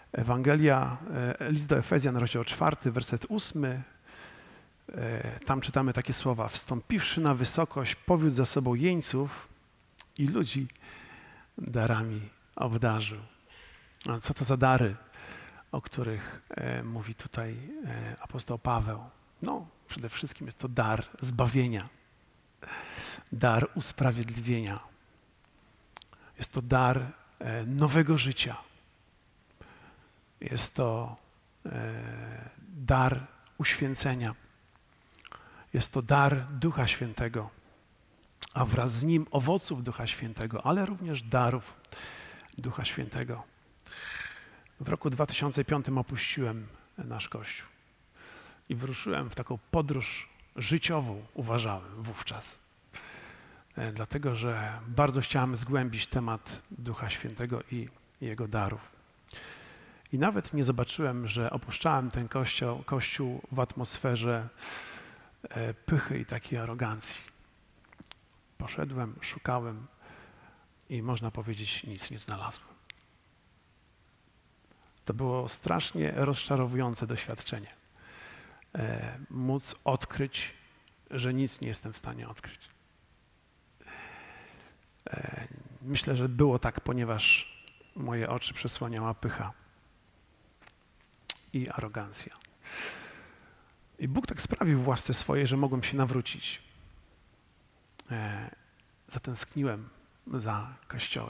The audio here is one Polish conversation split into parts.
Ewangelia, list do Efezjan, rozdział 4, werset 8. Tam czytamy takie słowa. Wstąpiwszy na wysokość, powiódł za sobą jeńców i ludzi darami obdarzył. A co to za dary, o których mówi tutaj apostoł Paweł? No, przede wszystkim jest to dar zbawienia, dar usprawiedliwienia. Jest to dar nowego życia. Jest to dar uświęcenia. Jest to dar Ducha Świętego, a wraz z nim owoców Ducha Świętego, ale również darów Ducha Świętego. W roku 2005 opuściłem nasz Kościół i wyruszyłem w taką podróż życiową, uważałem wówczas. Dlatego, że bardzo chciałem zgłębić temat Ducha Świętego i Jego darów. I nawet nie zobaczyłem, że opuszczałem ten kościół w atmosferze pychy i takiej arogancji. Poszedłem, szukałem i można powiedzieć, nic nie znalazłem. To było strasznie rozczarowujące doświadczenie. Móc odkryć, że nic nie jestem w stanie odkryć. Myślę, że było tak, ponieważ moje oczy przesłaniała pycha i arogancja. I Bóg tak sprawił w łasce swojej, że mogłem się nawrócić. Zatęskniłem za Kościołem.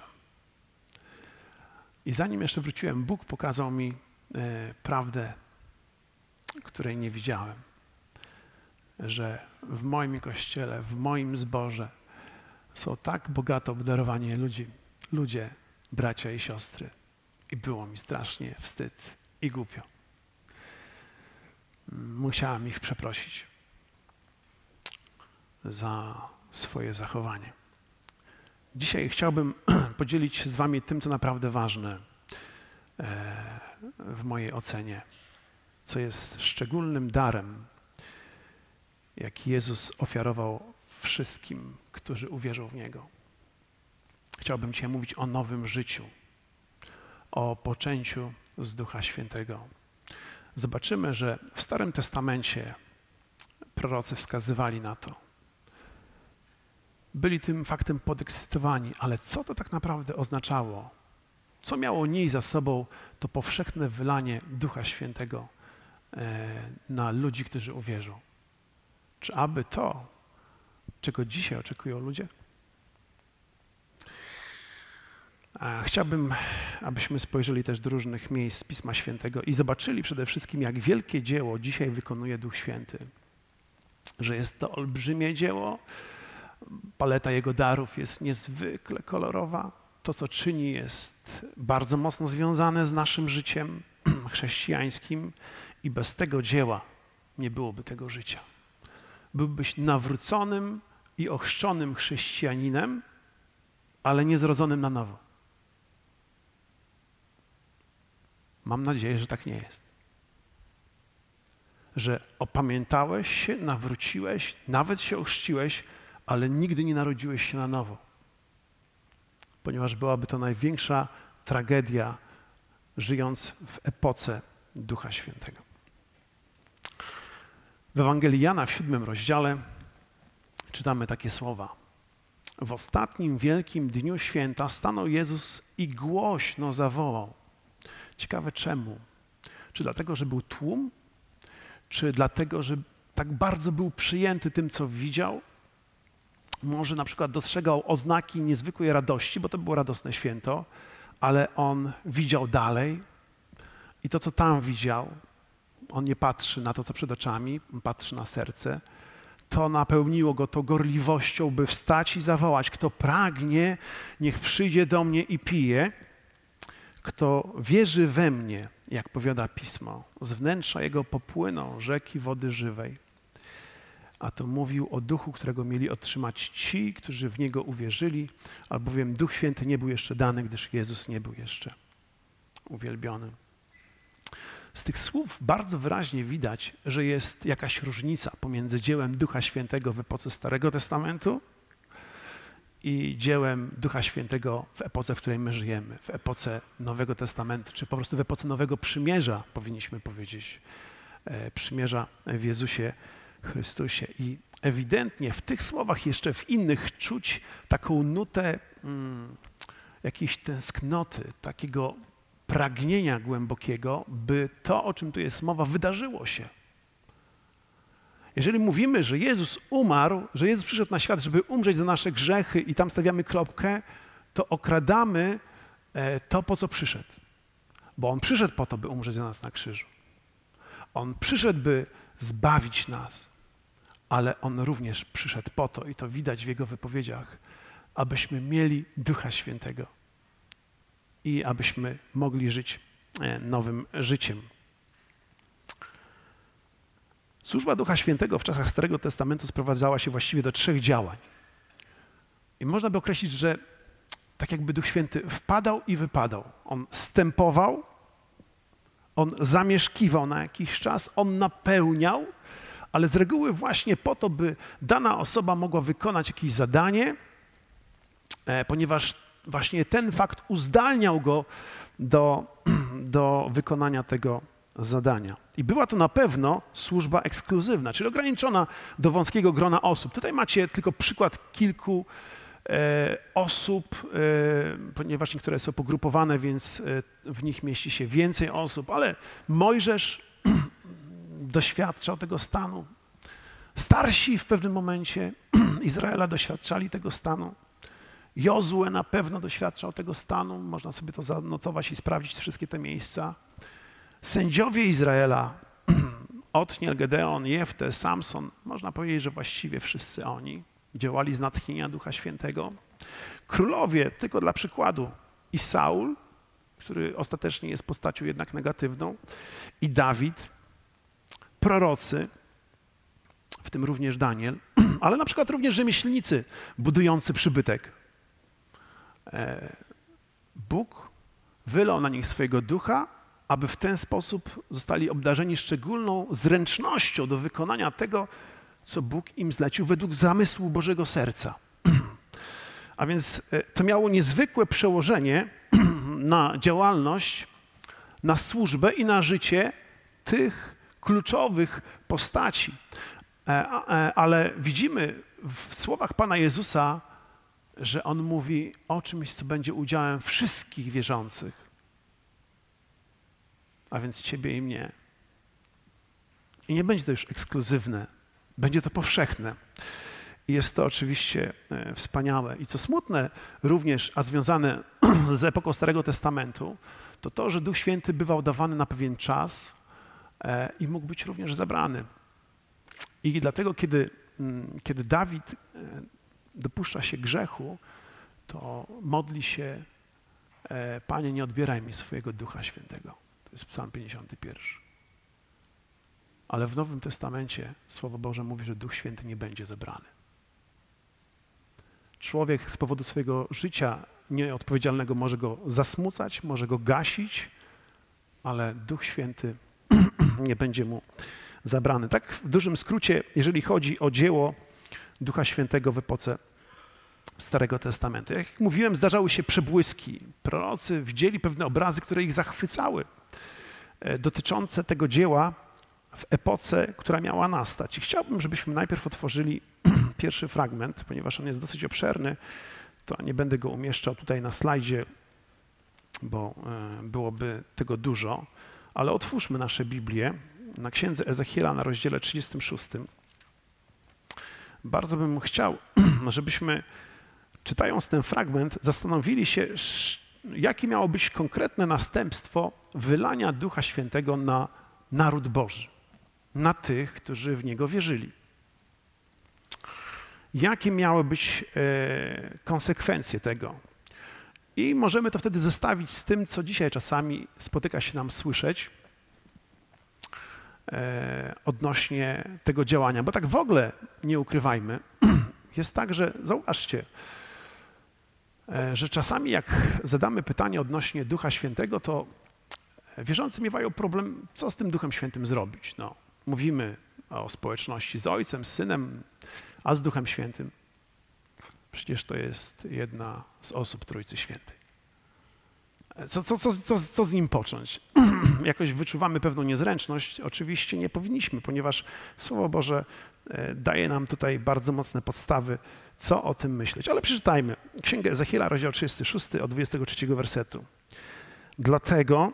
I zanim jeszcze wróciłem, Bóg pokazał mi prawdę, której nie widziałem. Że w moim Kościele, w moim zborze są tak bogato obdarowani ludzie, bracia i siostry. I było mi strasznie wstyd i głupio. Musiałem ich przeprosić za swoje zachowanie. Dzisiaj chciałbym podzielić się z wami tym, co naprawdę ważne w mojej ocenie, co jest szczególnym darem, jaki Jezus ofiarował wszystkim, którzy uwierzą w Niego. Chciałbym dzisiaj mówić o nowym życiu, o poczęciu z Ducha Świętego. Zobaczymy, że w Starym Testamencie prorocy wskazywali na to. Byli tym faktem podekscytowani, ale co to tak naprawdę oznaczało? Co miało nieść za sobą to powszechne wylanie Ducha Świętego na ludzi, którzy uwierzą? Czy aby to, czego dzisiaj oczekują ludzie? Chciałbym, abyśmy spojrzeli też do różnych miejsc Pisma Świętego i zobaczyli przede wszystkim, jak wielkie dzieło dzisiaj wykonuje Duch Święty. Że jest to olbrzymie dzieło, paleta Jego darów jest niezwykle kolorowa. To, co czyni, jest bardzo mocno związane z naszym życiem chrześcijańskim i bez tego dzieła nie byłoby tego życia. Byłbyś nawróconym i ochrzczonym chrześcijaninem, ale niezrodzonym na nowo. Mam nadzieję, że tak nie jest. Że opamiętałeś się, nawróciłeś, nawet się ochrzciłeś, ale nigdy nie narodziłeś się na nowo. Ponieważ byłaby to największa tragedia, żyjąc w epoce Ducha Świętego. W Ewangelii Jana w 7 rozdziale czytamy takie słowa. W ostatnim wielkim dniu święta stanął Jezus i głośno zawołał. Ciekawe czemu? Czy dlatego, że był tłum? Czy dlatego, że tak bardzo był przyjęty tym, co widział? Może na przykład dostrzegał oznaki niezwykłej radości, bo to było radosne święto, ale on widział dalej i to, co tam widział, on nie patrzy na to, co przed oczami, on patrzy na serce. To napełniło go tą gorliwością, by wstać i zawołać. Kto pragnie, niech przyjdzie do mnie i pije. Kto wierzy we mnie, jak powiada Pismo, z wnętrza jego popłyną rzeki wody żywej. A to mówił o Duchu, którego mieli otrzymać ci, którzy w Niego uwierzyli, albowiem Duch Święty nie był jeszcze dany, gdyż Jezus nie był jeszcze uwielbiony. Z tych słów bardzo wyraźnie widać, że jest jakaś różnica pomiędzy dziełem Ducha Świętego w epoce Starego Testamentu i dziełem Ducha Świętego w epoce, w której my żyjemy, w epoce Nowego Testamentu, czy po prostu w epoce Nowego Przymierza, powinniśmy powiedzieć, przymierza w Jezusie Chrystusie. I ewidentnie w tych słowach, jeszcze w innych, czuć taką nutę jakiejś tęsknoty, takiego pragnienia głębokiego, by to, o czym tu jest mowa, wydarzyło się. Jeżeli mówimy, że Jezus umarł, że Jezus przyszedł na świat, żeby umrzeć za nasze grzechy i tam stawiamy kropkę, to okradamy to, po co przyszedł. Bo On przyszedł po to, by umrzeć za nas na krzyżu. On przyszedł, by zbawić nas, ale On również przyszedł po to, i to widać w Jego wypowiedziach, abyśmy mieli Ducha Świętego i abyśmy mogli żyć nowym życiem. Służba Ducha Świętego w czasach Starego Testamentu sprowadzała się właściwie do 3 działań. I można by określić, że tak jakby Duch Święty wpadał i wypadał. On zstępował, On zamieszkiwał na jakiś czas, On napełniał, ale z reguły właśnie po to, by dana osoba mogła wykonać jakieś zadanie, ponieważ właśnie ten fakt uzdalniał go do wykonania tego zadania. I była to na pewno służba ekskluzywna, czyli ograniczona do wąskiego grona osób. Tutaj macie tylko przykład kilku osób, ponieważ niektóre są pogrupowane, więc w nich mieści się więcej osób, ale Mojżesz doświadczał tego stanu. Starsi w pewnym momencie Izraela doświadczali tego stanu. Jozue na pewno doświadczał tego stanu. Można sobie to zanotować i sprawdzić wszystkie te miejsca. Sędziowie Izraela, Otniel, Gedeon, Jefte, Samson, można powiedzieć, że właściwie wszyscy oni działali z natchnienia Ducha Świętego. Królowie, tylko dla przykładu, i Saul, który ostatecznie jest postacią jednak negatywną, i Dawid, prorocy, w tym również Daniel, ale na przykład również rzemieślnicy budujący przybytek. Bóg wylał na nich swojego ducha, aby w ten sposób zostali obdarzeni szczególną zręcznością do wykonania tego, co Bóg im zlecił według zamysłu Bożego serca. A więc to miało niezwykłe przełożenie na działalność, na służbę i na życie tych kluczowych postaci. Ale widzimy w słowach Pana Jezusa, że On mówi o czymś, co będzie udziałem wszystkich wierzących, a więc ciebie i mnie. I nie będzie to już ekskluzywne, będzie to powszechne. I jest to oczywiście wspaniałe. I co smutne również, a związane z epoką Starego Testamentu, to to, że Duch Święty bywał dawany na pewien czas i mógł być również zabrany. I dlatego, kiedy Dawid dopuszcza się grzechu, to modli się: Panie, nie odbieraj mi swojego Ducha Świętego. To jest Psalm 51. Ale w Nowym Testamencie Słowo Boże mówi, że Duch Święty nie będzie zabrany. Człowiek z powodu swojego życia nieodpowiedzialnego może go zasmucać, może go gasić, ale Duch Święty nie będzie mu zabrany. Tak w dużym skrócie, jeżeli chodzi o dzieło Ducha Świętego w epoce Starego Testamentu. Jak mówiłem, zdarzały się przebłyski. Prorocy widzieli pewne obrazy, które ich zachwycały, dotyczące tego dzieła w epoce, która miała nastać. I chciałbym, żebyśmy najpierw otworzyli pierwszy fragment, ponieważ on jest dosyć obszerny, to nie będę go umieszczał tutaj na slajdzie, bo byłoby tego dużo, ale otwórzmy nasze Biblię na Księdze Ezechiela na rozdziale 36. Bardzo bym chciał, żebyśmy, czytając ten fragment, zastanowili się, jakie miało być konkretne następstwo wylania Ducha Świętego na naród Boży, na tych, którzy w Niego wierzyli. Jakie miały być konsekwencje tego? I możemy to wtedy zestawić z tym, co dzisiaj czasami spotyka się nam słyszeć odnośnie tego działania. Bo tak w ogóle, nie ukrywajmy, jest tak, że zauważcie, że czasami jak zadamy pytanie odnośnie Ducha Świętego, to wierzący miewają problem, co z tym Duchem Świętym zrobić. No, mówimy o społeczności z Ojcem, z Synem, a z Duchem Świętym. Przecież to jest jedna z osób Trójcy Świętej. Co z nim począć? Jakoś wyczuwamy pewną niezręczność. Oczywiście nie powinniśmy, ponieważ Słowo Boże daje nam tutaj bardzo mocne podstawy, co o tym myśleć. Ale przeczytajmy Księgę Ezechiela, rozdział 36, od 23 wersetu. Dlatego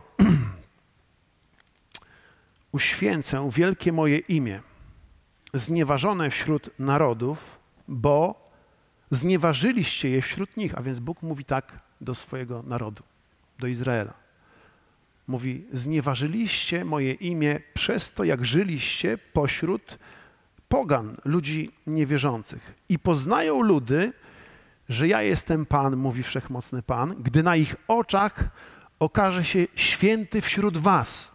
uświęcę wielkie moje imię, znieważone wśród narodów, bo znieważyliście je wśród nich. A więc Bóg mówi tak do swojego narodu, do Izraela. Mówi, znieważyliście moje imię przez to, jak żyliście pośród pogan, ludzi niewierzących. I poznają ludy, że ja jestem Pan, mówi Wszechmocny Pan, gdy na ich oczach okaże się święty wśród was.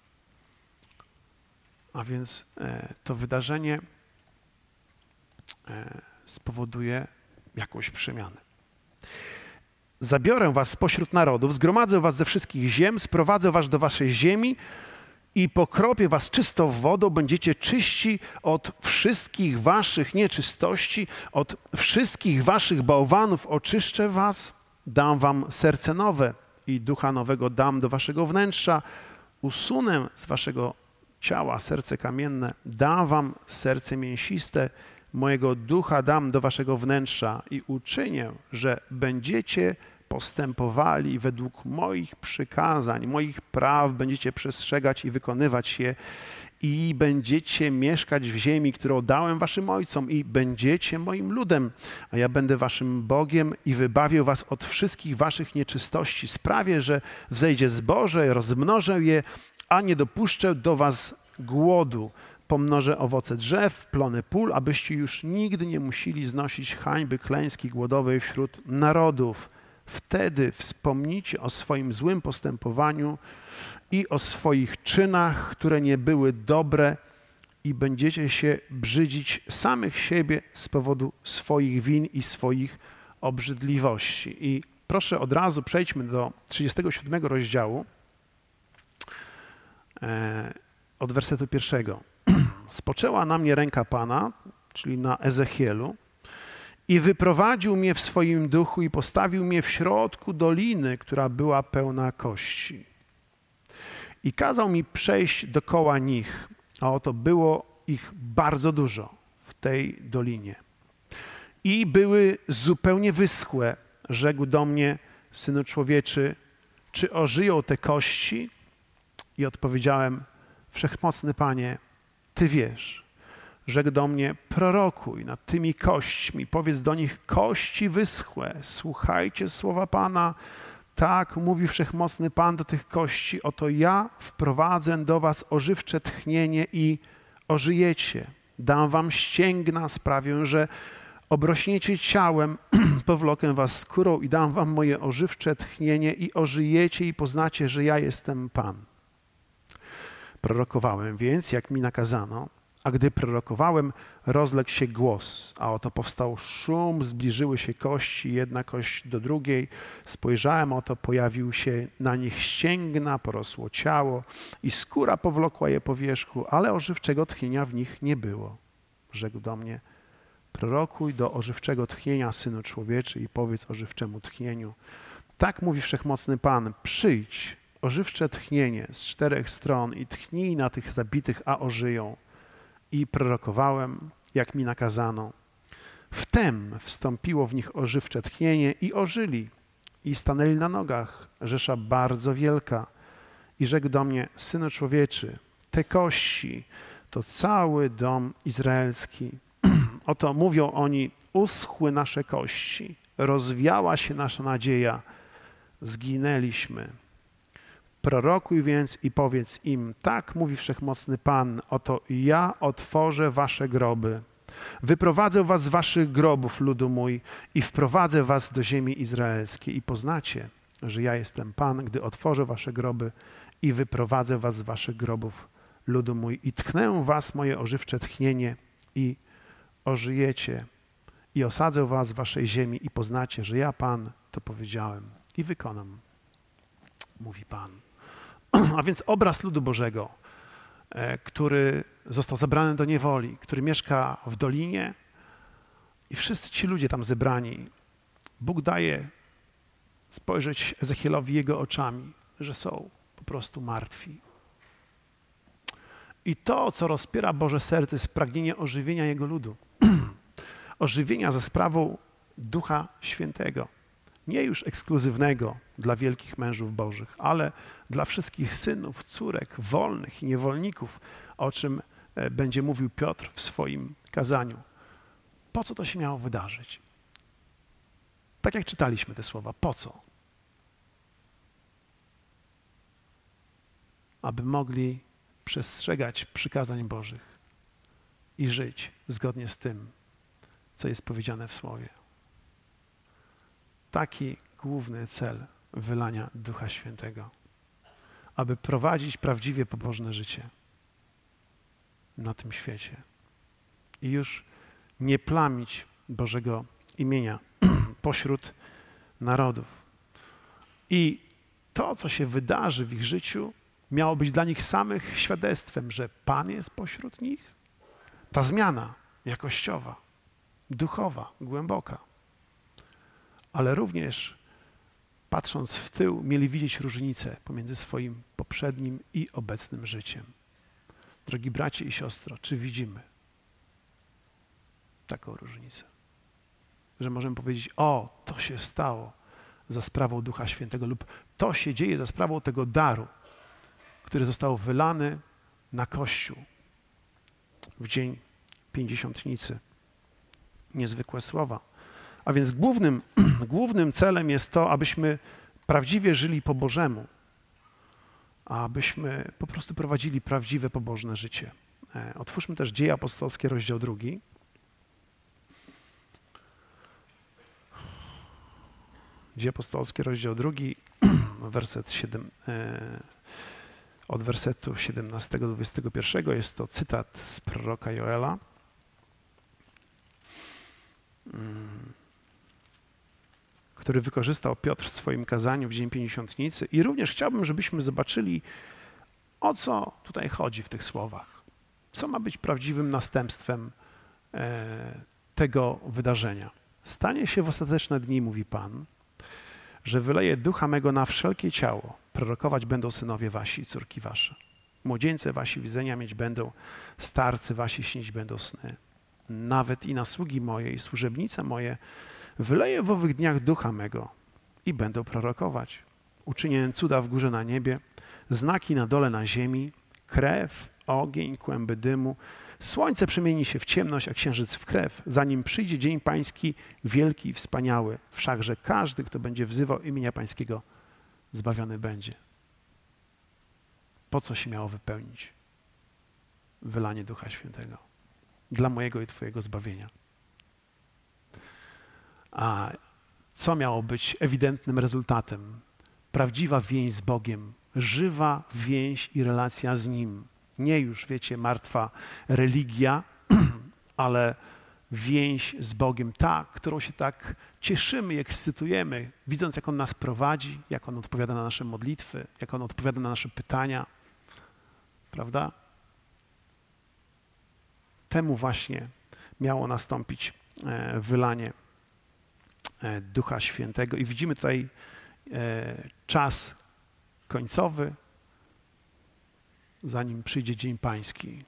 A więc to wydarzenie spowoduje jakąś przemianę. Zabiorę was spośród narodów, zgromadzę was ze wszystkich ziem, sprowadzę was do waszej ziemi i pokropię was czystą wodą, będziecie czyści od wszystkich waszych nieczystości, od wszystkich waszych bałwanów oczyszczę was, dam wam serce nowe i ducha nowego dam do waszego wnętrza, usunę z waszego ciała serce kamienne, dam wam serce mięsiste, mojego ducha dam do waszego wnętrza i uczynię, że będziecie postępowali według moich przykazań, moich praw, będziecie przestrzegać i wykonywać je i będziecie mieszkać w ziemi, którą dałem waszym ojcom i będziecie moim ludem, a ja będę waszym Bogiem i wybawię was od wszystkich waszych nieczystości. Sprawię, że wzejdzie zboże, rozmnożę je, a nie dopuszczę do was głodu. Pomnożę owoce drzew, plony pól, abyście już nigdy nie musieli znosić hańby klęski głodowej wśród narodów. Wtedy wspomnicie o swoim złym postępowaniu i o swoich czynach, które nie były dobre i będziecie się brzydzić samych siebie z powodu swoich win i swoich obrzydliwości. I proszę od razu przejdźmy do 37 rozdziału od wersetu 1. Spoczęła na mnie ręka Pana, czyli na Ezechielu, i wyprowadził mnie w swoim duchu i postawił mnie w środku doliny, która była pełna kości. I kazał mi przejść dokoła nich, a oto było ich bardzo dużo w tej dolinie. I były zupełnie wyschłe. Rzekł do mnie, Synu człowieczy, czy ożyją te kości? I odpowiedziałem, Wszechmocny Panie, Ty wiesz. Rzekł do mnie, prorokuj nad tymi kośćmi, powiedz do nich, kości wyschłe, słuchajcie słowa Pana. Tak mówi Wszechmocny Pan do tych kości, oto ja wprowadzę do was ożywcze tchnienie i ożyjecie. Dam wam ścięgna, sprawię, że obrośniecie ciałem, powlokę was skórą i dam wam moje ożywcze tchnienie i ożyjecie i poznacie, że ja jestem Pan. Prorokowałem więc, jak mi nakazano, a gdy prorokowałem, rozległ się głos, a oto powstał szum, zbliżyły się kości, jedna kość do drugiej. Spojrzałem, oto pojawił się na nich ścięgna, porosło ciało i skóra powlokła je po wierzchu, ale ożywczego tchnienia w nich nie było. Rzekł do mnie, prorokuj do ożywczego tchnienia, Synu człowieczy, i powiedz ożywczemu tchnieniu. Tak mówi Wszechmocny Pan, przyjdź, ożywcze tchnienie z 4 stron i tchnij na tych zabitych, a ożyją. I prorokowałem, jak mi nakazano. Wtem wstąpiło w nich ożywcze tchnienie i ożyli i stanęli na nogach, rzesza bardzo wielka. I rzekł do mnie, Synu człowieczy, te kości to cały dom izraelski. Oto mówią oni, uschły nasze kości, rozwiała się nasza nadzieja, zginęliśmy. Prorokuj więc i powiedz im, tak mówi Wszechmocny Pan, oto ja otworzę wasze groby, wyprowadzę was z waszych grobów, ludu mój, i wprowadzę was do ziemi izraelskiej i poznacie, że ja jestem Pan, gdy otworzę wasze groby i wyprowadzę was z waszych grobów, ludu mój, i tchnę was moje ożywcze tchnienie i ożyjecie i osadzę was w waszej ziemi i poznacie, że ja Pan to powiedziałem i wykonam, mówi Pan. A więc obraz ludu Bożego, który został zabrany do niewoli, który mieszka w dolinie, I wszyscy ci ludzie tam zebrani, Bóg daje spojrzeć Ezechielowi jego oczami, że są po prostu martwi. I to, co rozpiera Boże serce, jest pragnienie ożywienia Jego ludu. Ożywienia za sprawą Ducha Świętego. Nie już ekskluzywnego dla wielkich mężów Bożych, ale dla wszystkich synów, córek, wolnych i niewolników, o czym będzie mówił Piotr w swoim kazaniu. Po co to się miało wydarzyć? Tak jak czytaliśmy te słowa, po co? Aby mogli przestrzegać przykazań Bożych i żyć zgodnie z tym, co jest powiedziane w Słowie. Taki główny cel wylania Ducha Świętego, aby prowadzić prawdziwie pobożne życie na tym świecie i już nie plamić Bożego imienia pośród narodów. I to, co się wydarzy w ich życiu, miało być dla nich samych świadectwem, że Pan jest pośród nich. Ta zmiana jakościowa, duchowa, głęboka. Ale również, patrząc w tył, mieli widzieć różnicę pomiędzy swoim poprzednim i obecnym życiem. Drogi bracie i siostro, czy widzimy taką różnicę? Że możemy powiedzieć, o, to się stało za sprawą Ducha Świętego lub to się dzieje za sprawą tego daru, który został wylany na Kościół w dzień Pięćdziesiątnicy. Niezwykłe słowa. A więc głównym celem jest to, abyśmy prawdziwie żyli po Bożemu, a abyśmy po prostu prowadzili prawdziwe, pobożne życie. Otwórzmy też Dzieje Apostolskie, rozdział 2. Dzieje Apostolskie, rozdział 2, werset 7, od wersetu 17 do 21. Jest to cytat z proroka Joela. Który wykorzystał Piotr w swoim kazaniu w Dzień Pięćdziesiątnicy. I również chciałbym, żebyśmy zobaczyli, o co tutaj chodzi w tych słowach. Co ma być prawdziwym następstwem tego wydarzenia. Stanie się w ostateczne dni, mówi Pan, że wyleję ducha mego na wszelkie ciało. Prorokować będą synowie wasi i córki wasze. Młodzieńce wasi widzenia mieć będą, starcy wasi śnić będą sny. Nawet i na sługi moje i służebnice moje wyleję w owych dniach ducha mego i będą prorokować. Uczynię cuda w górze na niebie, znaki na dole na ziemi, krew, ogień, kłęby dymu. Słońce przemieni się w ciemność, a księżyc w krew, zanim przyjdzie dzień pański wielki i wspaniały. Wszakże każdy, kto będzie wzywał imienia pańskiego, zbawiony będzie. Po co się miało wypełnić wylanie Ducha Świętego? Dla mojego i twojego zbawienia. A co miało być ewidentnym rezultatem? Prawdziwa więź z Bogiem, żywa więź i relacja z Nim. Nie już, wiecie, martwa religia, ale więź z Bogiem, ta, którą się tak cieszymy i ekscytujemy, widząc, jak On nas prowadzi, jak On odpowiada na nasze modlitwy, jak On odpowiada na nasze pytania. Prawda? Temu właśnie miało nastąpić wylanie Ducha Świętego. I widzimy tutaj czas końcowy, zanim przyjdzie Dzień Pański.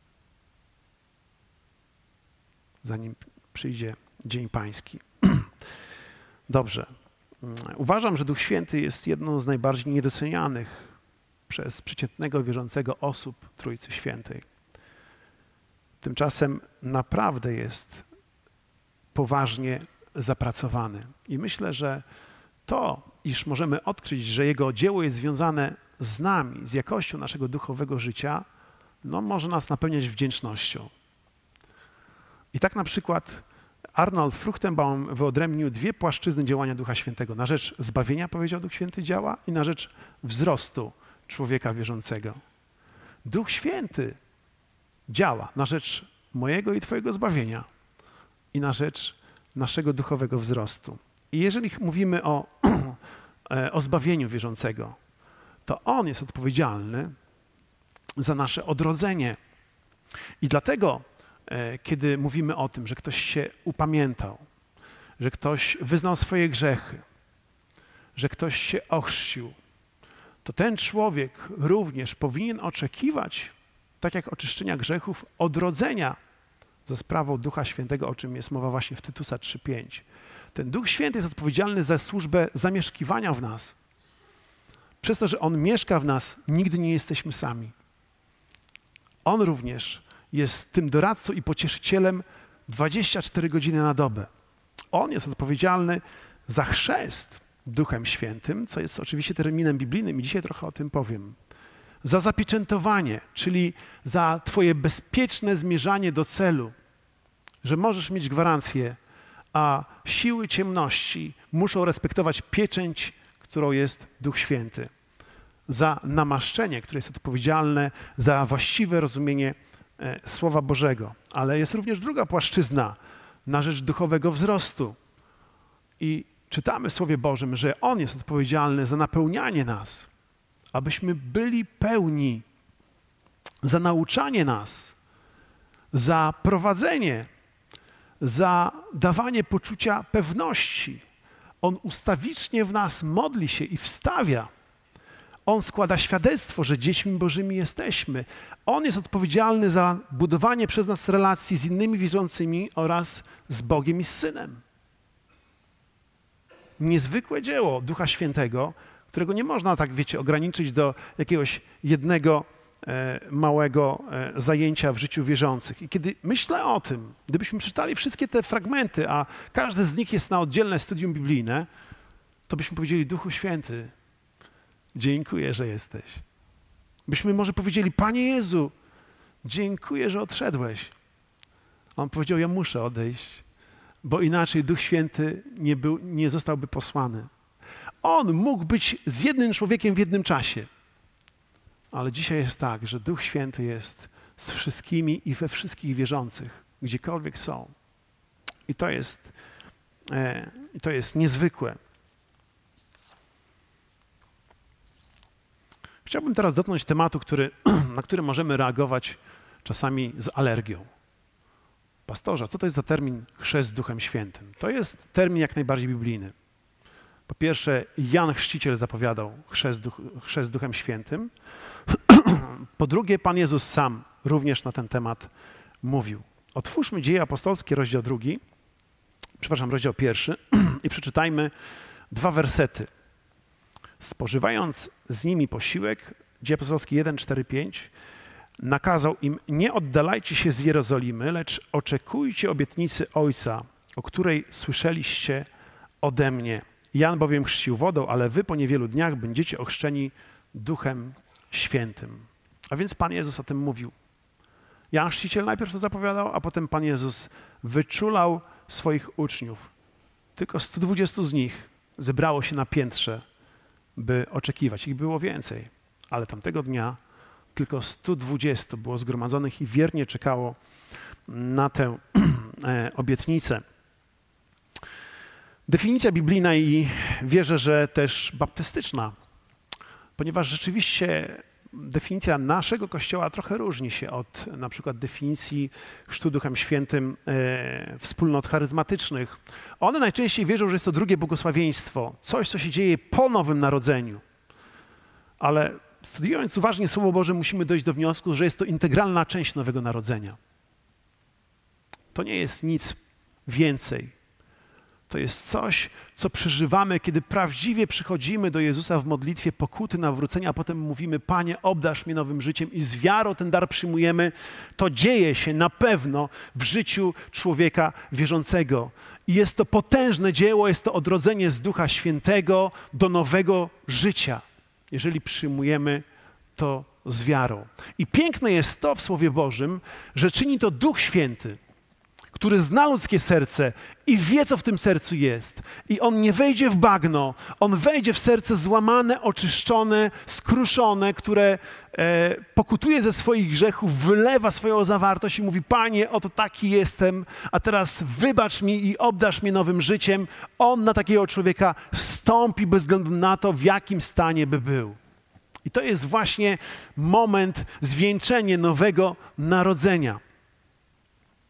Zanim przyjdzie Dzień Pański. Dobrze. Uważam, że Duch Święty jest jedną z najbardziej niedocenianych przez przeciętnego wierzącego osób Trójcy Świętej. Tymczasem naprawdę jest poważnie zapracowany. I myślę, że to, iż możemy odkryć, że Jego dzieło jest związane z nami, z jakością naszego duchowego życia, no może nas napełniać wdzięcznością. I tak na przykład Arnold Fruchtenbaum wyodrębnił dwie płaszczyzny działania Ducha Świętego. Na rzecz zbawienia, powiedział Duch Święty, działa i na rzecz wzrostu człowieka wierzącego. Duch Święty działa na rzecz mojego i twojego zbawienia i na rzecz naszego duchowego wzrostu. I jeżeli mówimy o zbawieniu wierzącego, to On jest odpowiedzialny za nasze odrodzenie. I dlatego kiedy mówimy o tym, że ktoś się upamiętał, że ktoś wyznał swoje grzechy, że ktoś się ochrzcił, to ten człowiek również powinien oczekiwać, tak jak oczyszczenia grzechów, odrodzenia za sprawą Ducha Świętego, o czym jest mowa właśnie w Tytusa 3:5. Ten Duch Święty jest odpowiedzialny za służbę zamieszkiwania w nas. Przez to, że On mieszka w nas, nigdy nie jesteśmy sami. On również jest tym doradcą i pocieszycielem 24 godziny na dobę. On jest odpowiedzialny za chrzest Duchem Świętym, co jest oczywiście terminem biblijnym i dzisiaj trochę o tym powiem. Za zapieczętowanie, czyli za Twoje bezpieczne zmierzanie do celu, że możesz mieć gwarancję, a siły ciemności muszą respektować pieczęć, którą jest Duch Święty. Za namaszczenie, które jest odpowiedzialne za właściwe rozumienie Słowa Bożego. Ale jest również druga płaszczyzna na rzecz duchowego wzrostu. I czytamy w Słowie Bożym, że On jest odpowiedzialny za napełnianie nas, abyśmy byli pełni, za nauczanie nas, za prowadzenie, za dawanie poczucia pewności. On ustawicznie w nas modli się i wstawia. On składa świadectwo, że dziećmi Bożymi jesteśmy. On jest odpowiedzialny za budowanie przez nas relacji z innymi wierzącymi oraz z Bogiem i z Synem. Niezwykłe dzieło Ducha Świętego, którego nie można, tak wiecie, ograniczyć do jakiegoś jednego małego zajęcia w życiu wierzących. I kiedy myślę o tym, gdybyśmy przeczytali wszystkie te fragmenty, a każdy z nich jest na oddzielne studium biblijne, to byśmy powiedzieli: Duchu Święty, dziękuję, że jesteś. Byśmy może powiedzieli: Panie Jezu, dziękuję, że odszedłeś. On powiedział: ja muszę odejść, bo inaczej Duch Święty nie zostałby posłany. On mógł być z jednym człowiekiem w jednym czasie. Ale dzisiaj jest tak, że Duch Święty jest z wszystkimi i we wszystkich wierzących, gdziekolwiek są. I to jest niezwykłe. Chciałbym teraz dotknąć tematu, na który możemy reagować czasami z alergią. Pastorze, co to jest za termin chrzest Duchem Świętym? To jest termin jak najbardziej biblijny. Po pierwsze, Jan Chrzciciel zapowiadał chrzest Duchem Świętym. Po drugie, Pan Jezus sam również na ten temat mówił. Otwórzmy Dzieje Apostolskie, rozdział 1 i przeczytajmy 2 wersety. Spożywając z nimi posiłek, Dzieje Apostolskie 1, 4, 5, nakazał im: nie oddalajcie się z Jerozolimy, lecz oczekujcie obietnicy Ojca, o której słyszeliście ode mnie. Jan bowiem chrzcił wodą, ale wy po niewielu dniach będziecie ochrzczeni Duchem Świętym. A więc Pan Jezus o tym mówił. Jan Chrzciciel najpierw to zapowiadał, a potem Pan Jezus wyczulał swoich uczniów. Tylko 120 z nich zebrało się na piętrze, by oczekiwać. Ich było więcej, ale tamtego dnia tylko 120 było zgromadzonych i wiernie czekało na tę obietnicę. Definicja biblijna i wierzę, że też baptystyczna, ponieważ rzeczywiście definicja naszego Kościoła trochę różni się od na przykład definicji chrztu Duchem Świętym wspólnot charyzmatycznych. One najczęściej wierzą, że jest to drugie błogosławieństwo, coś, co się dzieje po Nowym Narodzeniu. Ale studiując uważnie Słowo Boże, musimy dojść do wniosku, że jest to integralna część Nowego Narodzenia. To nie jest nic więcej. To jest coś, co przeżywamy, kiedy prawdziwie przychodzimy do Jezusa w modlitwie pokuty, nawrócenia, a potem mówimy: Panie, obdarz mnie nowym życiem, i z wiarą ten dar przyjmujemy. To dzieje się na pewno w życiu człowieka wierzącego. I jest to potężne dzieło, jest to odrodzenie z Ducha Świętego do nowego życia, jeżeli przyjmujemy to z wiarą. I piękne jest to w Słowie Bożym, że czyni to Duch Święty, który zna ludzkie serce i wie, co w tym sercu jest. I On nie wejdzie w bagno, On wejdzie w serce złamane, oczyszczone, skruszone, które pokutuje ze swoich grzechów, wylewa swoją zawartość i mówi: Panie, oto taki jestem, a teraz wybacz mi i obdarz mnie nowym życiem. On na takiego człowieka wstąpi bez względu na to, w jakim stanie by był. I to jest właśnie moment, zwieńczenie nowego narodzenia.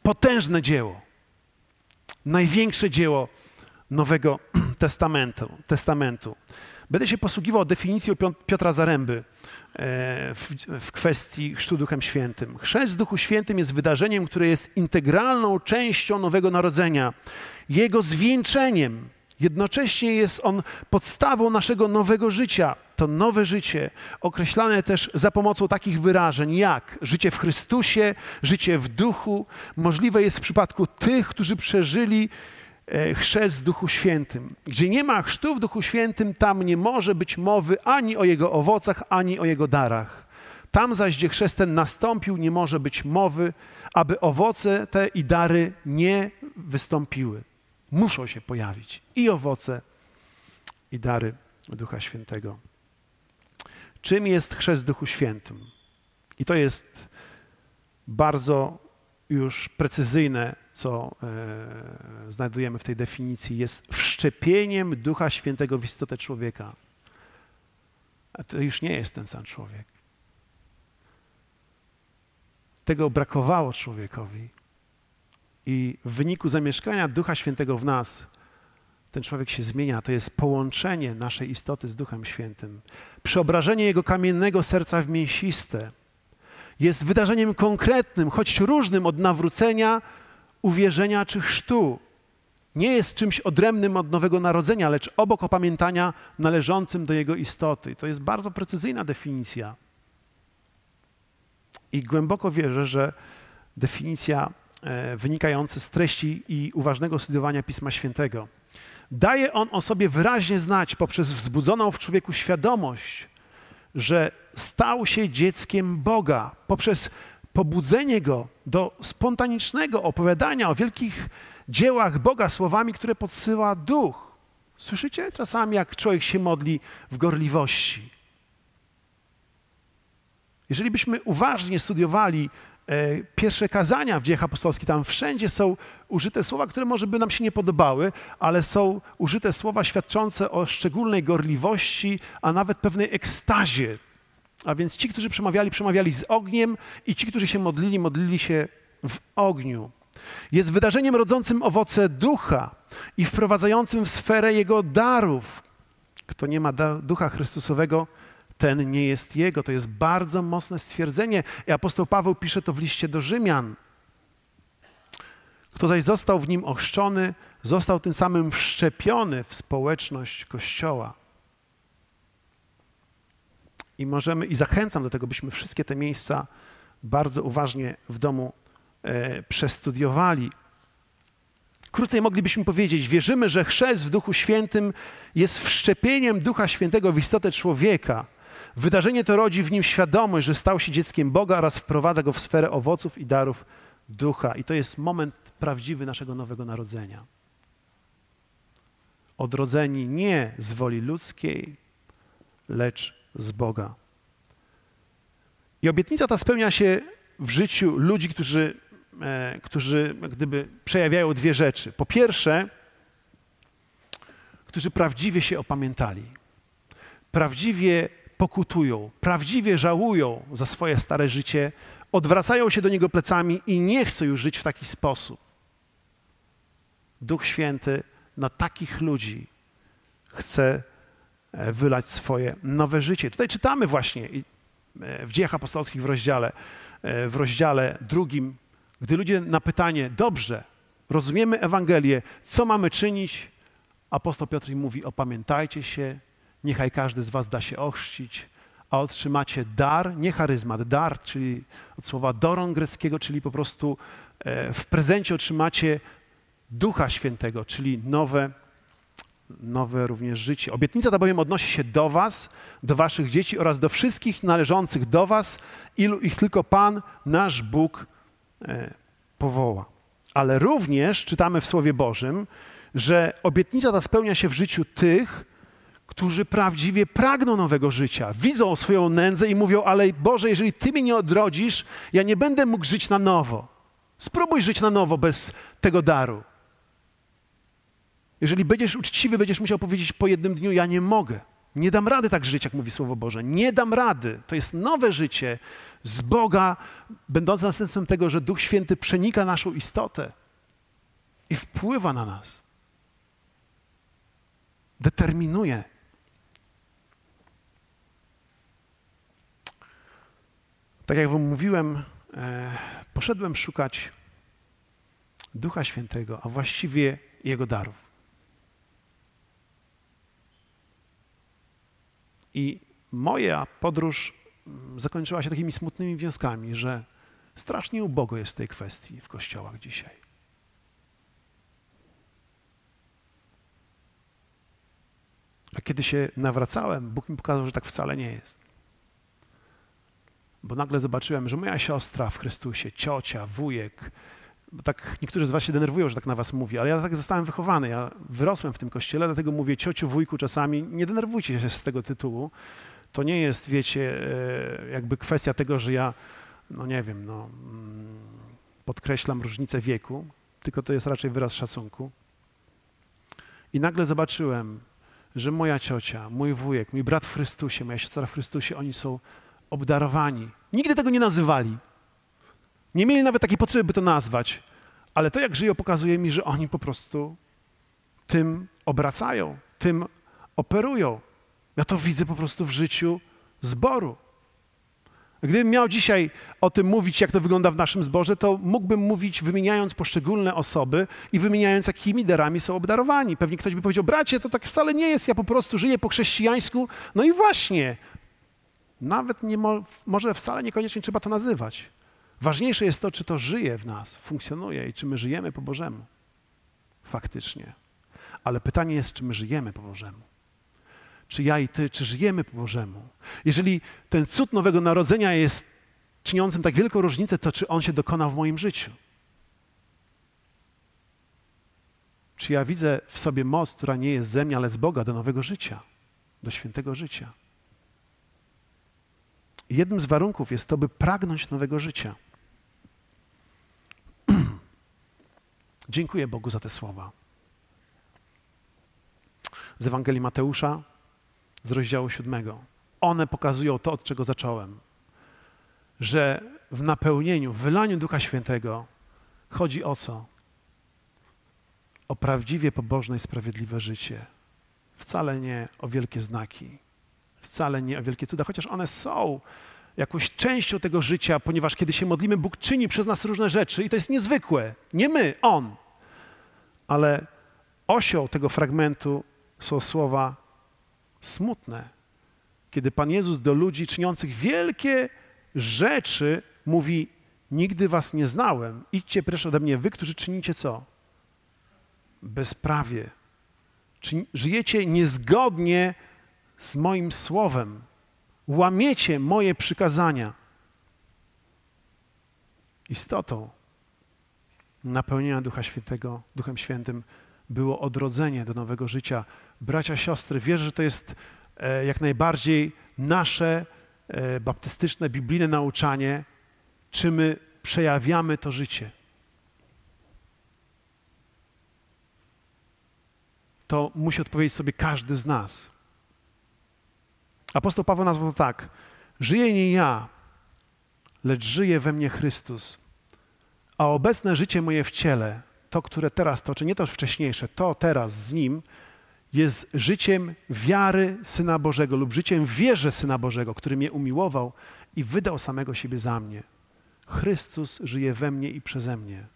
potężne dzieło. Największe dzieło Nowego Testamentu. Będę się posługiwał definicją Piotra Zaręby w kwestii chrztu Duchem Świętym. Chrzest w Duchu Świętym jest wydarzeniem, które jest integralną częścią Nowego Narodzenia, jego zwieńczeniem. Jednocześnie jest on podstawą naszego nowego życia. To nowe życie określane też za pomocą takich wyrażeń jak życie w Chrystusie, życie w Duchu. Możliwe jest w przypadku tych, którzy przeżyli chrzest w Duchu Świętym. Gdzie nie ma chrztu w Duchu Świętym, tam nie może być mowy ani o Jego owocach, ani o Jego darach. Tam zaś, gdzie chrzest ten nastąpił, nie może być mowy, aby owoce te i dary nie wystąpiły. Muszą się pojawić i owoce, i dary Ducha Świętego. Czym jest chrzest w Duchu Świętym? I to jest bardzo już precyzyjne, co znajdujemy w tej definicji. Jest wszczepieniem Ducha Świętego w istotę człowieka. A to już nie jest ten sam człowiek. Tego brakowało człowiekowi. I w wyniku zamieszkania Ducha Świętego w nas ten człowiek się zmienia. To jest połączenie naszej istoty z Duchem Świętym. Przeobrażenie jego kamiennego serca w mięsiste jest wydarzeniem konkretnym, choć różnym od nawrócenia, uwierzenia czy chrztu. Nie jest czymś odrębnym od Nowego Narodzenia, lecz obok opamiętania należącym do jego istoty. To jest bardzo precyzyjna definicja. I głęboko wierzę, że definicja wynikająca z treści i uważnego studiowania Pisma Świętego. Daje on o sobie wyraźnie znać poprzez wzbudzoną w człowieku świadomość, że stał się dzieckiem Boga, poprzez pobudzenie go do spontanicznego opowiadania o wielkich dziełach Boga słowami, które podsyła Duch. Słyszycie czasami, jak człowiek się modli w gorliwości. Jeżeli byśmy uważnie studiowali pierwsze kazania w Dziejach Apostolskich, tam wszędzie są użyte słowa, które może by nam się nie podobały, ale są użyte słowa świadczące o szczególnej gorliwości, a nawet pewnej ekstazie. A więc ci, którzy przemawiali z ogniem i ci, którzy się modlili się w ogniu. Jest wydarzeniem rodzącym owoce ducha i wprowadzającym w sferę jego darów. Kto nie ma Ducha Chrystusowego, ten nie jest jego. To jest bardzo mocne stwierdzenie. I apostoł Paweł pisze to w liście do Rzymian. Kto zaś został w nim ochrzczony, został tym samym wszczepiony w społeczność Kościoła. I zachęcam do tego, byśmy wszystkie te miejsca bardzo uważnie w domu przestudiowali. Krócej moglibyśmy powiedzieć, wierzymy, że chrzest w Duchu Świętym jest wszczepieniem Ducha Świętego w istotę człowieka. Wydarzenie to rodzi w nim świadomość, że stał się dzieckiem Boga oraz wprowadza go w sferę owoców i darów Ducha. I to jest moment prawdziwy naszego nowego narodzenia. Odrodzeni nie z woli ludzkiej, lecz z Boga. I obietnica ta spełnia się w życiu ludzi, którzy gdyby przejawiają dwie rzeczy. Po pierwsze, którzy prawdziwie się opamiętali, prawdziwie pokutują, prawdziwie żałują za swoje stare życie, odwracają się do niego plecami i nie chcą już żyć w taki sposób. Duch Święty na takich ludzi chce wylać swoje nowe życie. Tutaj czytamy właśnie w Dziejach Apostolskich w rozdziale 2, gdy ludzie na pytanie, dobrze, rozumiemy Ewangelię, co mamy czynić? Apostoł Piotr im mówi, opamiętajcie się, niechaj każdy z was da się ochrzcić, a otrzymacie dar, nie charyzmat, dar, czyli od słowa doron greckiego, czyli po prostu w prezencie otrzymacie Ducha Świętego, czyli nowe również życie. Obietnica ta bowiem odnosi się do was, do waszych dzieci oraz do wszystkich należących do was, ilu ich tylko Pan, nasz Bóg powoła. Ale również czytamy w Słowie Bożym, że obietnica ta spełnia się w życiu tych, którzy prawdziwie pragną nowego życia, widzą swoją nędzę i mówią, ale Boże, jeżeli Ty mnie nie odrodzisz, ja nie będę mógł żyć na nowo. Spróbuj żyć na nowo bez tego daru. Jeżeli będziesz uczciwy, będziesz musiał powiedzieć po jednym dniu, ja nie mogę. Nie dam rady tak żyć, jak mówi Słowo Boże. Nie dam rady. To jest nowe życie z Boga, będące następstwem tego, że Duch Święty przenika naszą istotę i wpływa na nas. Determinuje. Tak jak wam mówiłem, poszedłem szukać Ducha Świętego, a właściwie Jego darów. I moja podróż zakończyła się takimi smutnymi wnioskami, że strasznie ubogo jest w tej kwestii w kościołach dzisiaj. A kiedy się nawracałem, Bóg mi pokazał, że tak wcale nie jest. Bo nagle zobaczyłem, że moja siostra w Chrystusie, ciocia, wujek, bo tak niektórzy z was się denerwują, że tak na was mówię, ale ja tak zostałem wychowany, ja wyrosłem w tym kościele, dlatego mówię ciociu, wujku czasami, nie denerwujcie się z tego tytułu. To nie jest, wiecie, jakby kwestia tego, że ja, no nie wiem, podkreślam różnicę wieku, tylko to jest raczej wyraz szacunku. I nagle zobaczyłem, że moja ciocia, mój wujek, mój brat w Chrystusie, moja siostra w Chrystusie, oni są obdarowani. Nigdy tego nie nazywali. Nie mieli nawet takiej potrzeby, by to nazwać. Ale to, jak żyją, pokazuje mi, że oni po prostu tym obracają, tym operują. Ja to widzę po prostu w życiu zboru. Gdybym miał dzisiaj o tym mówić, jak to wygląda w naszym zborze, to mógłbym mówić, wymieniając poszczególne osoby i wymieniając, jakimi darami są obdarowani. Pewnie ktoś by powiedział, bracie, to tak wcale nie jest, ja po prostu żyję po chrześcijańsku. No i właśnie, nawet może wcale niekoniecznie trzeba to nazywać. Ważniejsze jest to, czy to żyje w nas, funkcjonuje i czy my żyjemy po Bożemu. Faktycznie. Ale pytanie jest, czy my żyjemy po Bożemu. Czy ja i ty, czy żyjemy po Bożemu? Jeżeli ten cud Nowego Narodzenia jest czyniącym tak wielką różnicę, to czy on się dokonał w moim życiu? Czy ja widzę w sobie moc, która nie jest ze mnie, ale z Boga do nowego życia, do świętego życia? I jednym z warunków jest to, by pragnąć nowego życia. Dziękuję Bogu za te słowa. Z Ewangelii Mateusza, z rozdziału 7. One pokazują to, od czego zacząłem. Że w napełnieniu, w wylaniu Ducha Świętego chodzi o co? O prawdziwie pobożne i sprawiedliwe życie. Wcale nie o wielkie znaki. Wcale nie o wielkie cuda, chociaż one są jakąś częścią tego życia, ponieważ kiedy się modlimy, Bóg czyni przez nas różne rzeczy i to jest niezwykłe. Nie my, On. Ale osią tego fragmentu są słowa smutne. Kiedy Pan Jezus do ludzi czyniących wielkie rzeczy mówi, nigdy was nie znałem, idźcie precz ode mnie, wy, którzy czynicie co? Bezprawie. Żyjecie niezgodnie z moim słowem. Łamiecie moje przykazania. Istotą napełnienia Ducha Świętego, Duchem Świętym było odrodzenie do nowego życia. Bracia, siostry, wierzę, że to jest jak najbardziej nasze baptystyczne, biblijne nauczanie, czy my przejawiamy to życie. To musi odpowiedzieć sobie każdy z nas. Apostoł Paweł nazwał to tak. Żyję nie ja, lecz żyje we mnie Chrystus. A obecne życie moje w ciele, to, które teraz toczę, nie to wcześniejsze, to teraz z Nim, jest życiem wiary Syna Bożego lub życiem w wierze Syna Bożego, który mnie umiłował i wydał samego siebie za mnie. Chrystus żyje we mnie i przeze mnie.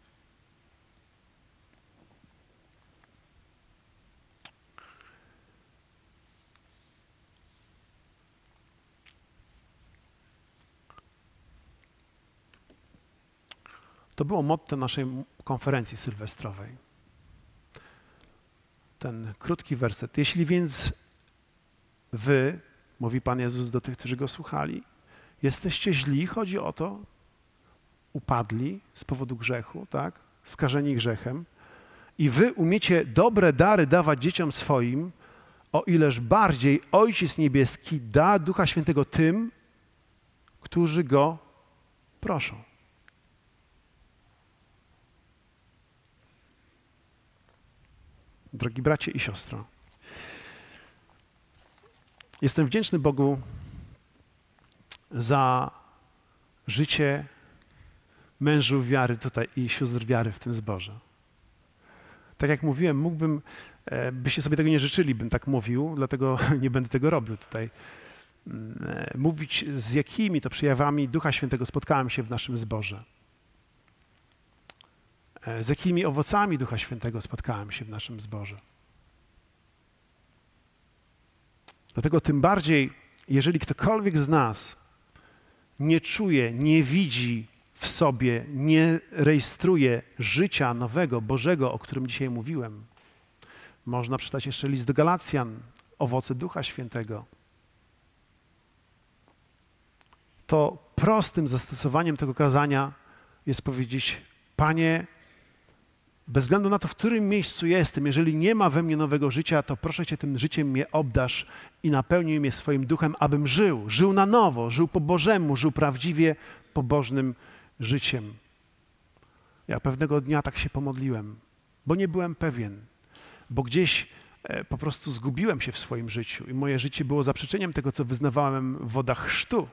To było motto naszej konferencji sylwestrowej. Ten krótki werset. Jeśli więc wy, mówi Pan Jezus do tych, którzy Go słuchali, jesteście źli, chodzi o to, upadli z powodu grzechu, tak? Skażeni grzechem, i wy umiecie dobre dary dawać dzieciom swoim, o ileż bardziej Ojciec Niebieski da Ducha Świętego tym, którzy Go proszą. Drogi bracie i siostro, Jestem wdzięczny Bogu za życie mężów wiary tutaj i sióstr wiary w tym zborze. Tak jak mówiłem, mógłbym, byście sobie tego nie życzyli, bym tak mówił, dlatego nie będę tego robił tutaj. Mówić, z jakimi to przejawami Ducha Świętego spotkałem się w naszym zborze. Z jakimi owocami Ducha Świętego spotkałem się w naszym zborze. Dlatego tym bardziej, jeżeli ktokolwiek z nas nie czuje, nie widzi w sobie, nie rejestruje życia nowego, Bożego, o którym dzisiaj mówiłem, można przeczytać jeszcze list do Galacjan, owoce Ducha Świętego, to prostym zastosowaniem tego kazania jest powiedzieć: Panie, bez względu na to, w którym miejscu jestem, jeżeli nie ma we mnie nowego życia, to proszę Cię, tym życiem mnie obdarz i napełnij mnie swoim duchem, abym żył na nowo, żył po Bożemu, żył prawdziwie pobożnym życiem. Ja pewnego dnia tak się pomodliłem, bo nie byłem pewien, bo gdzieś po prostu zgubiłem się w swoim życiu i moje życie było zaprzeczeniem tego, co wyznawałem w wodach chrztu.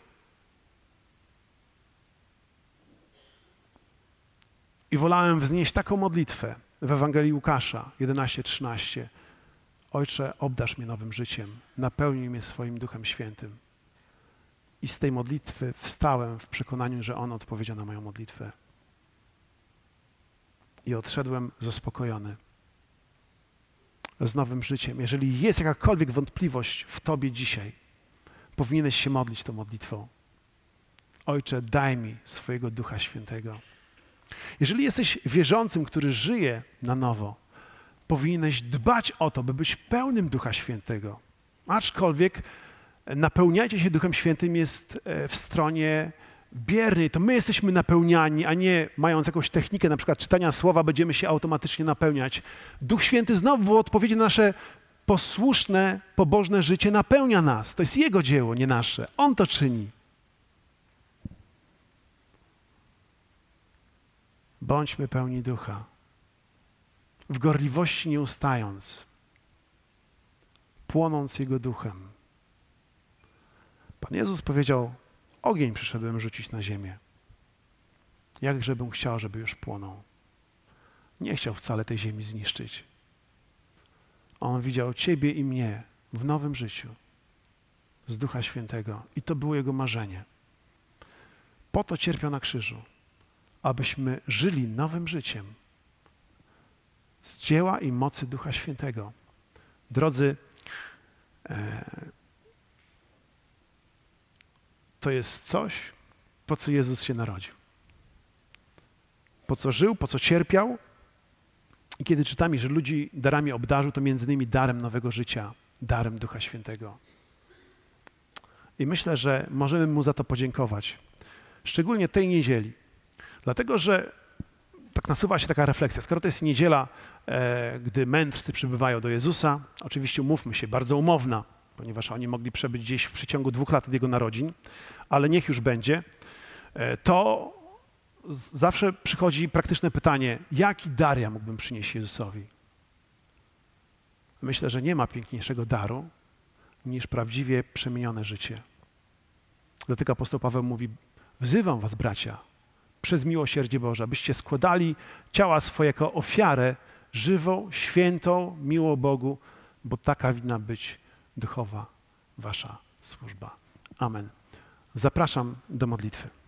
I wolałem wznieść taką modlitwę w Ewangelii Łukasza 11:13. Ojcze, obdarz mnie nowym życiem, napełnij mnie swoim Duchem Świętym. I z tej modlitwy wstałem w przekonaniu, że On odpowiedział na moją modlitwę. I odszedłem zaspokojony, z nowym życiem. Jeżeli jest jakakolwiek wątpliwość w Tobie dzisiaj, powinieneś się modlić tą modlitwą. Ojcze, daj mi swojego Ducha Świętego. Jeżeli jesteś wierzącym, który żyje na nowo, powinieneś dbać o to, by być pełnym Ducha Świętego. Aczkolwiek napełniajcie się Duchem Świętym jest w stronie biernej. To my jesteśmy napełniani, a nie mając jakąś technikę, na przykład czytania słowa, będziemy się automatycznie napełniać. Duch Święty znowu w odpowiedzi na nasze posłuszne, pobożne życie napełnia nas. To jest Jego dzieło, nie nasze. On to czyni. Bądźmy pełni Ducha, w gorliwości nie ustając, płonąc Jego Duchem. Pan Jezus powiedział: ogień przyszedłem rzucić na ziemię. Jakże bym chciał, żeby już płonął. Nie chciał wcale tej ziemi zniszczyć. On widział Ciebie i mnie w nowym życiu z Ducha Świętego i to było Jego marzenie. Po to cierpiał na krzyżu, abyśmy żyli nowym życiem z dzieła i mocy Ducha Świętego. Drodzy, to jest coś, po co Jezus się narodził. Po co żył, po co cierpiał. I kiedy czytamy, że ludzi darami obdarzył, to między innymi darem nowego życia, darem Ducha Świętego. I myślę, że możemy Mu za to podziękować. Szczególnie tej niedzieli. Dlatego, że tak nasuwa się taka refleksja. Skoro to jest niedziela, gdy mędrcy przybywają do Jezusa, oczywiście umówmy się, bardzo umowna, ponieważ oni mogli przebyć gdzieś w przeciągu 2 lat od Jego narodzin, ale niech już będzie, to zawsze przychodzi praktyczne pytanie, jaki dar ja mógłbym przynieść Jezusowi? Myślę, że nie ma piękniejszego daru niż prawdziwie przemienione życie. Dlatego apostoł Paweł mówi: wzywam was, bracia, przez miłosierdzie Boże, abyście składali ciała swoje jako ofiarę żywą, świętą, miłą Bogu, bo taka winna być duchowa wasza służba. Amen. Zapraszam do modlitwy.